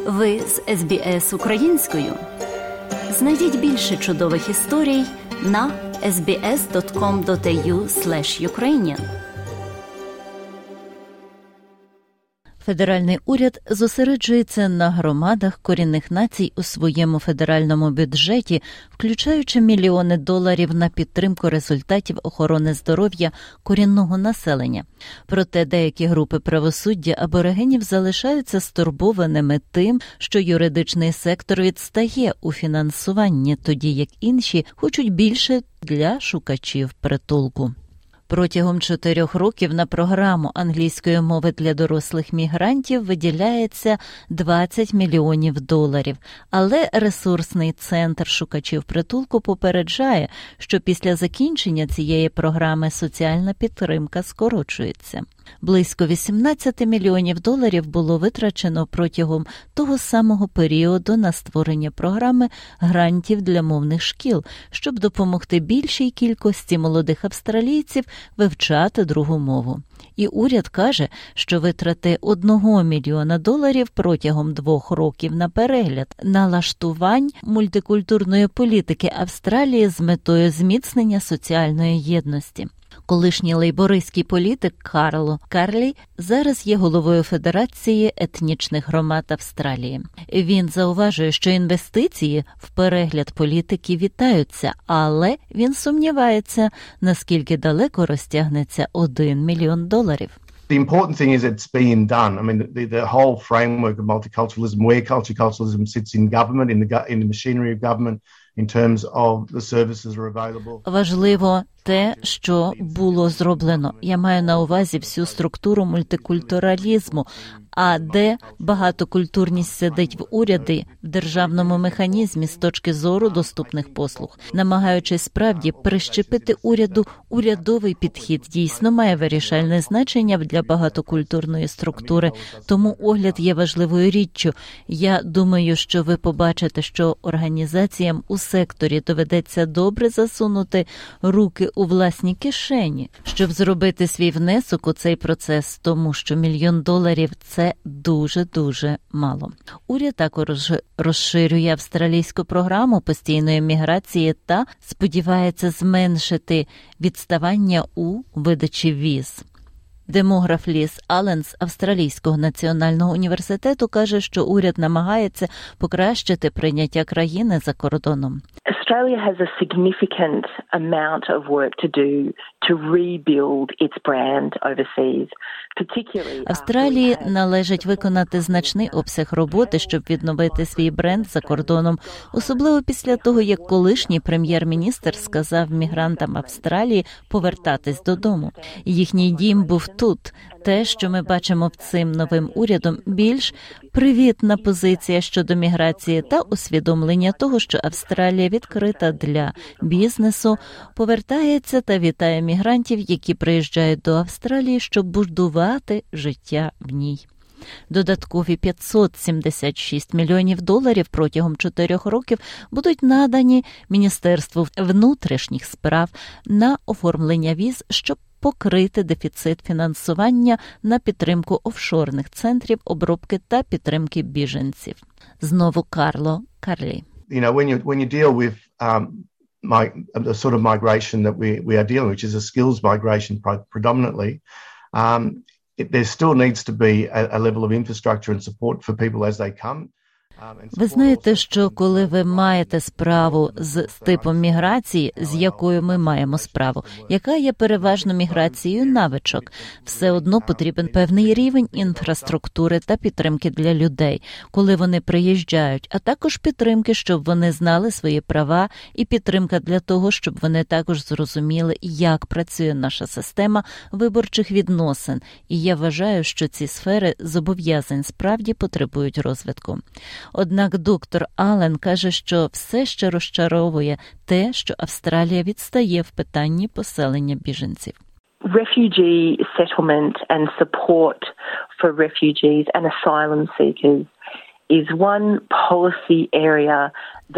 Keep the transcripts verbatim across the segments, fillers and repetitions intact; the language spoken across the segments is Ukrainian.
Ви з ес бі ес українською. Знайдіть більше чудових історій на ес бі ес крапка ком крапка ей ю слеш юкреїніан. Федеральний уряд зосереджується на громадах корінних націй у своєму федеральному бюджеті, включаючи мільйони доларів на підтримку результатів охорони здоров'я корінного населення. Проте деякі групи правосуддя аборигенів залишаються стурбованими тим, що юридичний сектор відстає у фінансуванні, тоді як інші хочуть більше для шукачів притулку. Протягом чотирьох років на програму англійської мови для дорослих мігрантів виділяється двадцять мільйонів доларів, але ресурсний центр шукачів притулку попереджає, що після закінчення цієї програми соціальна підтримка скорочується. Близько вісімнадцять мільйонів доларів було витрачено протягом того самого періоду на створення програми грантів для мовних шкіл, щоб допомогти більшій кількості молодих австралійців вивчати другу мову. І уряд каже, що витрати одного мільйона доларів протягом двох років на перегляд налаштувань мультикультурної політики Австралії з метою зміцнення соціальної єдності. Колишній лейбористський політик Карло Карлі зараз є головою Федерації етнічних громад Австралії. Він зауважує, що інвестиції в перегляд політики вітаються, але він сумнівається, наскільки далеко розтягнеться один мільйон доларів. The important thing is it's being done. I mean, the, the whole framework of multiculturalism, where multiculturalism sits in government, in the, in the machinery of government, in terms of the services are available. Важливо те, що було зроблено. Я маю на увазі всю структуру мультикультуралізму, а де багатокультурність сидить в уряді, в державному механізмі з точки зору доступних послуг. Намагаючись справді прищепити уряду урядовий підхід, дійсно має вирішальне значення для багатокультурної структури, тому огляд є важливою річчю. Я думаю, що ви побачите, що організаціям у секторі доведеться добре засунути руки у власні кишені, щоб зробити свій внесок у цей процес, тому що мільйон доларів – це дуже-дуже мало. Уряд також розширює австралійську програму постійної міграції та сподівається зменшити відставання у видачі віз. Демограф Ліз Аллен з Австралійського національного університету каже, що уряд намагається покращити прийняття країни за кордоном. Australia has a significant amount of work to do to rebuild its brand overseas. Австралії належить виконати значний обсяг роботи, щоб відновити свій бренд за кордоном, особливо після того, як колишній прем'єр-міністр сказав мігрантам Австралії повертатись додому. Їхній дім був тут. Те, що ми бачимо цим новим урядом, більш привітна позиція щодо міграції та усвідомлення того, що Австралія відкрита для бізнесу, повертається та вітає мігрантів, які приїжджають до Австралії, щоб будувати життя в ній. Додаткові п'ятсот сімдесят шість мільйонів доларів протягом чотирьох років будуть надані Міністерству внутрішніх справ на оформлення віз, щоб покрити дефіцит фінансування на підтримку офшорних центрів обробки та підтримки біженців. Знову Карло Карлі. You know, when you when you deal with um, my, the sort of migration that we we are dealing, which is a skills migration predominantly, um, it, there still needs to be a, a level of infrastructure and support for people as they come. Ви знаєте, що коли ви маєте справу з типом міграції, з якою ми маємо справу, яка є переважно міграцією навичок, все одно потрібен певний рівень інфраструктури та підтримки для людей, коли вони приїжджають, а також підтримки, щоб вони знали свої права, і підтримка для того, щоб вони також зрозуміли, як працює наша система виборчих відносин. І я вважаю, що ці сфери зобов'язань справді потребують розвитку. Однак доктор Аллен каже, що все ще розчаровує те, що Австралія відстає в питанні поселення біженців. Refugee settlement and support for refugees and asylum seekers is one policy area.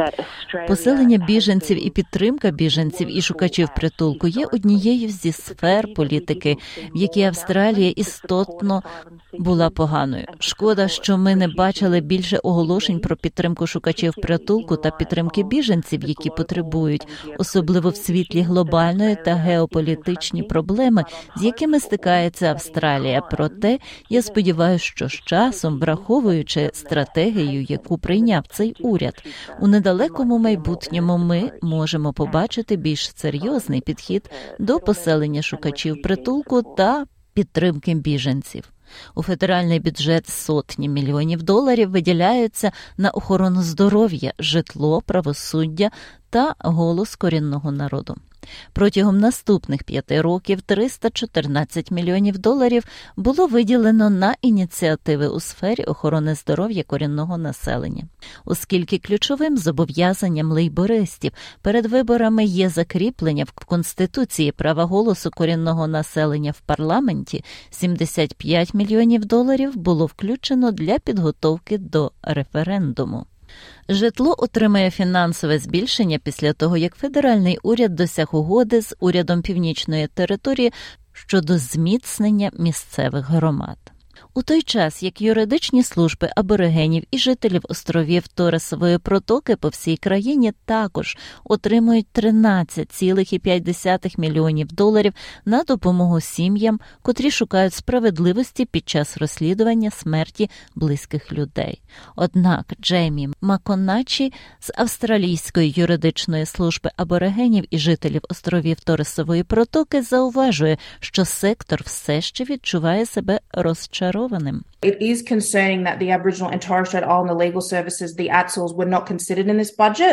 Поселення біженців і підтримка біженців і шукачів притулку є однією зі сфер політики, в якій Австралія істотно була поганою. Шкода, що ми не бачили більше оголошень про підтримку шукачів притулку та підтримки біженців, які потребують, особливо в світлі глобальної та геополітичні проблеми, з якими стикається Австралія. Проте, я сподіваюся, що з часом, враховуючи стратегію, яку прийняв цей уряд, у недалекому майбутньому ми можемо побачити більш серйозний підхід до поселення шукачів притулку та підтримки біженців. У федеральний бюджет сотні мільйонів доларів виділяються на охорону здоров'я, житло, правосуддя та голос корінного народу. Протягом наступних п'яти років триста чотирнадцять мільйонів доларів було виділено на ініціативи у сфері охорони здоров'я корінного населення. Оскільки ключовим зобов'язанням лейбористів перед виборами є закріплення в Конституції права голосу корінного населення в парламенті, сімдесят п'ять мільйонів доларів було включено для підготовки до референдуму. Житло отримає фінансове збільшення після того, як федеральний уряд досяг угоди з урядом Північної території щодо зміцнення місцевих громад. У той час, як юридичні служби аборигенів і жителів островів Торесової протоки по всій країні також отримують тринадцять цілих п'ять десятих мільйонів доларів на допомогу сім'ям, котрі шукають справедливості під час розслідування смерті близьких людей. Однак Джеймі Маконачі з Австралійської юридичної служби аборигенів і жителів островів Торесової протоки зауважує, що сектор все ще відчуває себе розчарованим. It is concerning that the Aboriginal and Torres Strait Islander legal services, the A T S Ls, were not considered in this budget.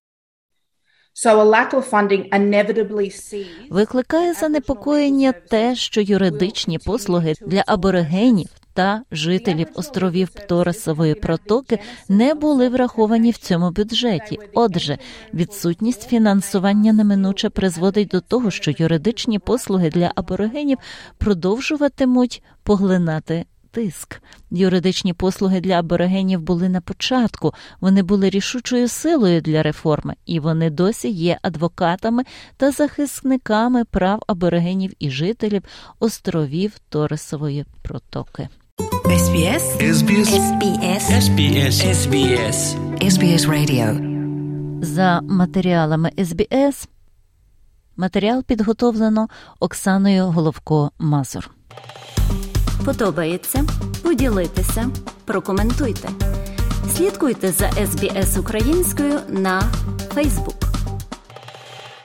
So a lack of funding inevitably sees... Викликає занепокоєння те, що юридичні послуги для аборигенів та жителів островів Торесової протоки не були враховані в цьому бюджеті. Отже, відсутність фінансування неминуче призводить до того, що юридичні послуги для аборигенів продовжуватимуть поглинати тиск. Юридичні послуги для аборигенів були на початку, вони були рішучою силою для реформи, і вони досі є адвокатами та захисниками прав аборигенів і жителів островів Торесової протоки. ес бі ес ес бі ес ес бі ес ес бі ес ес бі ес Radio. За матеріалами ес бі ес матеріал підготовлено Оксаною Головко-Мазур. Подобається? Поділіться, прокоментуйте. Слідкуйте за ес бі ес українською на Facebook.